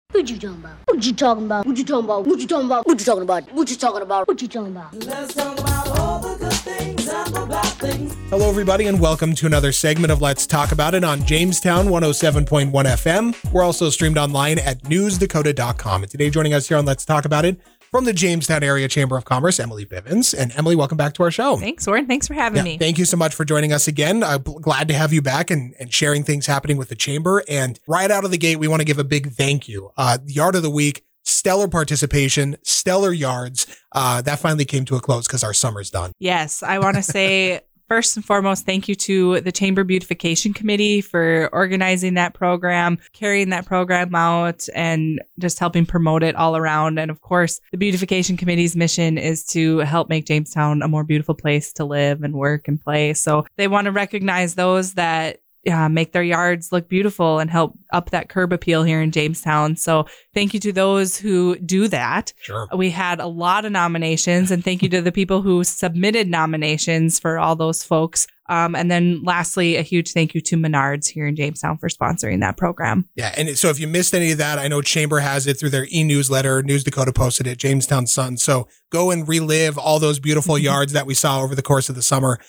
What you talking about? What you talking about? What you talking about? What you talking about? What you talking about? What you talking about? What you talking about? Let's talk about all the good things and the bad things. Hello, everybody, and welcome to another segment of Let's Talk About It on Jamestown 107.1 FM. We're also streamed online at newsdakota.com. And today, joining us here on Let's Talk About It from the Jamestown Area Chamber of Commerce, Emily Bivens. And Emily, welcome back to our show. Thanks, Warren. Thanks for having me. Thank you so much for joining us again. I'm glad to have you back and sharing things happening with the Chamber. And right out of the gate, we want to give a big thank you. Yard of the Week, stellar participation, stellar yards. That finally came to a close because our summer's done. Yes, I want to say first and foremost, thank you to the Chamber Beautification Committee for organizing that program, carrying that program out, and just helping promote it all around. And of course, the Beautification Committee's mission is to help make Jamestown a more beautiful place to live and work and play. So they want to recognize those that make their yards look beautiful and help up that curb appeal here in Jamestown. So thank you to those who do that. Sure. We had a lot of nominations, and thank you to the people who submitted nominations for all those folks. And then lastly, a huge thank you to Menards here in Jamestown for sponsoring that program. Yeah. And so if you missed any of that, I know Chamber has it through their e-newsletter. News Dakota posted it, Jamestown Sun. So go and relive all those beautiful yards that we saw over the course of the summer.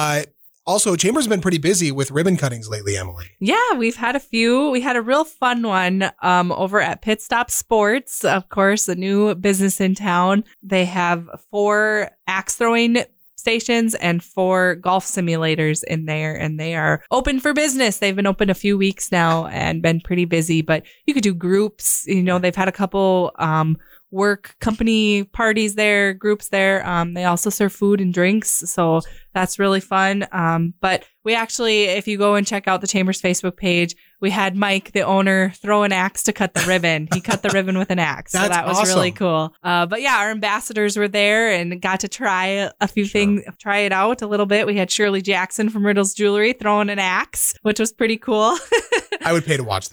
Also, Chamber's been pretty busy with ribbon cuttings lately, Emily. Yeah, we've had a few. We had a real fun one over at Pit Stop Sports, of course, a new business in town. They have 4 axe throwing stations and 4 golf simulators in there, and they are open for business. They've been open a few weeks now and been pretty busy, but you could do groups. You know, they've had a couple work company parties there, groups there. They also serve food and drinks. So that's really fun. But we actually, if you go and check out the Chamber's Facebook page, we had Mike, the owner, throw an axe to cut the ribbon. He cut the ribbon with an axe. So that was awesome. Really cool. But yeah, our ambassadors were there and got to try a few things, try it out a little bit. We had Shirley Jackson from Riddle's Jewelry throwing an axe, which was pretty cool. I would pay to watch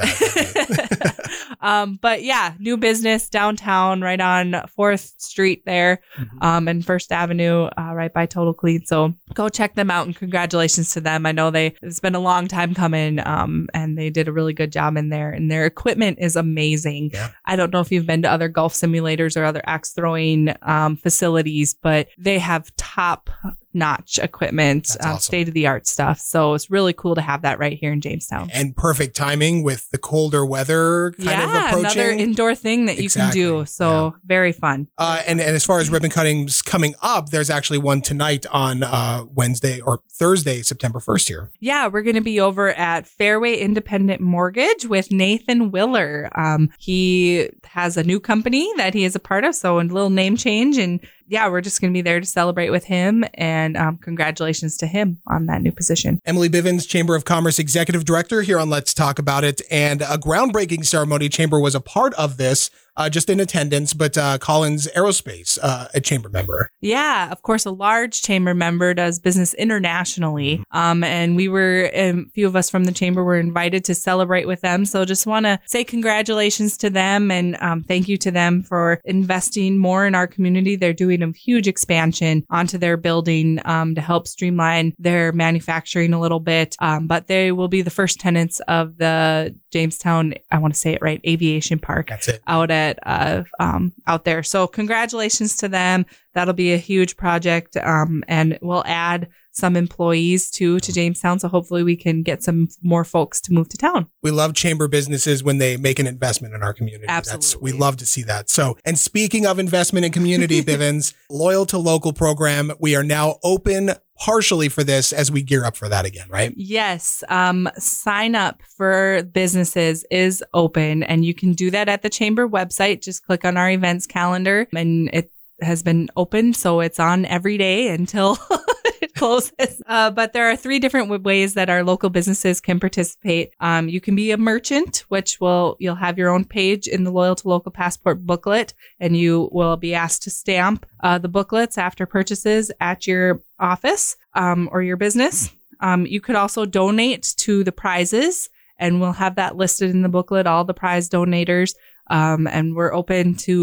that. But yeah, new business downtown, right on 4th Street there, and 1st Avenue, right by Total Clean. So go check them out, and congratulations to them. I know it's been a long time coming, and they did a really good job in there, and their equipment is amazing. Yeah. I don't know if you've been to other golf simulators or other axe throwing facilities, but they have top-notch equipment, awesome. State-of-the-art stuff. So it's really cool to have that right here in Jamestown. And perfect timing with the colder weather kind of approaching. Another indoor thing that you can do. So very fun. And as far as ribbon cuttings coming up, there's actually one tonight on Wednesday or Thursday, September 1st here. Yeah, we're going to be over at Fairway Independent Mortgage with Nathan Willer. He has a new company that he is a part of, so a little name change. And yeah, we're just going to be there to celebrate with him, and congratulations to him on that new position. Emily Bivens, Chamber of Commerce Executive Director here on Let's Talk About It. And a groundbreaking ceremony. Chamber was a part of this, just in attendance, but Collins Aerospace, a Chamber member. Yeah, of course, a large Chamber member does business internationally. And a few of us from the Chamber were invited to celebrate with them. So just want to say congratulations to them, and thank you to them for investing more in our community. They're doing a huge expansion onto their building to help streamline their manufacturing a little bit. But they will be the first tenants of the Jamestown, I want to say it right, Aviation Park. That's it. Out there. So congratulations to them. That'll be a huge project, and we'll add some employees to Jamestown. So hopefully we can get some more folks to move to town. We love Chamber businesses when they make an investment in our community. Absolutely. We love to see that. So, and speaking of investment in community, Bivens, Loyal to Local program, we are now open partially for this as we gear up for that again, right? Yes. Sign up for businesses is open, and you can do that at the Chamber website. Just click on our events calendar, and it has been open. So it's on every day until it closes. But there are 3 different ways that our local businesses can participate. You can be a merchant, which you'll have your own page in the Loyal to Local Passport booklet, and you will be asked to stamp the booklets after purchases at your office or your business. You could also donate to the prizes, and we'll have that listed in the booklet, all the prize donators. And we're open to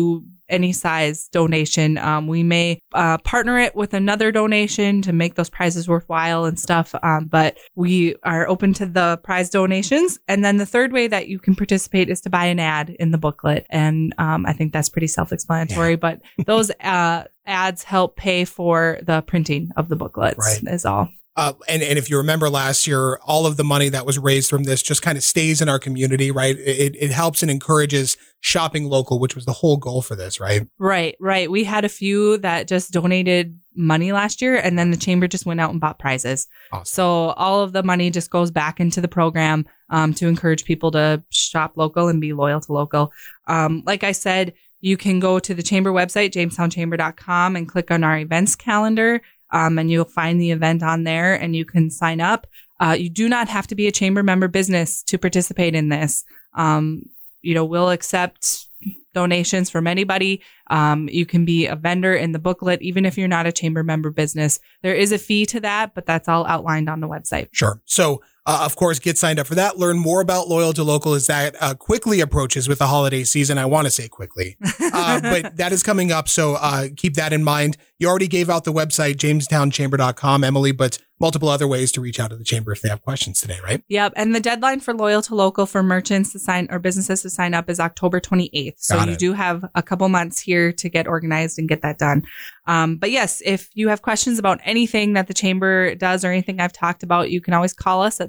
any size donation. We may partner it with another donation to make those prizes worthwhile and stuff. But we are open to the prize donations. And then the third way that you can participate is to buy an ad in the booklet. And I think that's pretty self-explanatory, but those ads help pay for the printing of the booklets is all. And if you remember last year, all of the money that was raised from this just kind of stays in our community, right? It helps and encourages shopping local, which was the whole goal for this, right? Right. We had a few that just donated money last year, and then the chamber just went out and bought prizes. Awesome. So all of the money just goes back into the program to encourage people to shop local and be loyal to local. Like I said, you can go to the chamber website, jamestown.chamber.com, and click on our events calendar. And you'll find the event on there and you can sign up. You do not have to be a chamber member business to participate in this. We'll accept donations from anybody. You can be a vendor in the booklet, even if you're not a chamber member business. There is a fee to that, but that's all outlined on the website. Sure. So, of course, get signed up for that. Learn more about Loyal to Local as that quickly approaches with the holiday season. I want to say quickly, but that is coming up. So keep that in mind. You already gave out the website, JamestownChamber.com, Emily, but multiple other ways to reach out to the chamber if they have questions today, right? Yep. And the deadline for Loyal to Local for merchants to sign or businesses to sign up is October 28th. So you do have a couple months here to get organized and get that done. But yes, if you have questions about anything that the chamber does or anything I've talked about, you can always call us at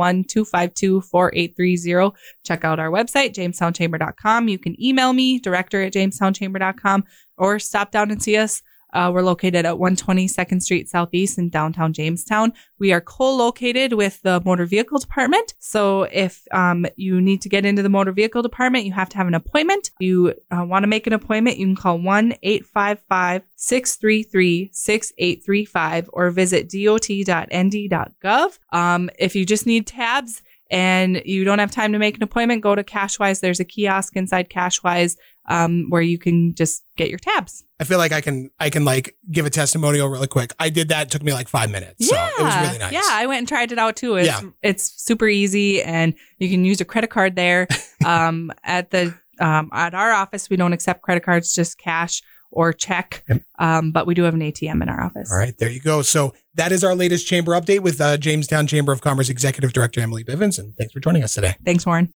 701-252-4830. Check out our website, JamestownChamber.com. You can email me, director@JamestownChamber.com, or stop down and see us. We're located at 120 2nd Street Southeast in downtown Jamestown. We are co-located with the motor vehicle department. So if you need to get into the motor vehicle department, you have to have an appointment. You want to make an appointment, you can call 1-855-633-6835 or visit dot.nd.gov. If you just need tabs and you don't have time to make an appointment, go to Cashwise. There's a kiosk inside Cashwise where you can just get your tabs. I feel like I can like give a testimonial really quick. I did that. It took me like 5 minutes. So it was really nice. Yeah, I went and tried it out too. It's super easy and you can use a credit card there. At our office, we don't accept credit cards, just cash or check. But we do have an ATM in our office. All right, there you go. So that is our latest chamber update with Jamestown Chamber of Commerce Executive Director Emily Bivens. And thanks for joining us today. Thanks, Warren.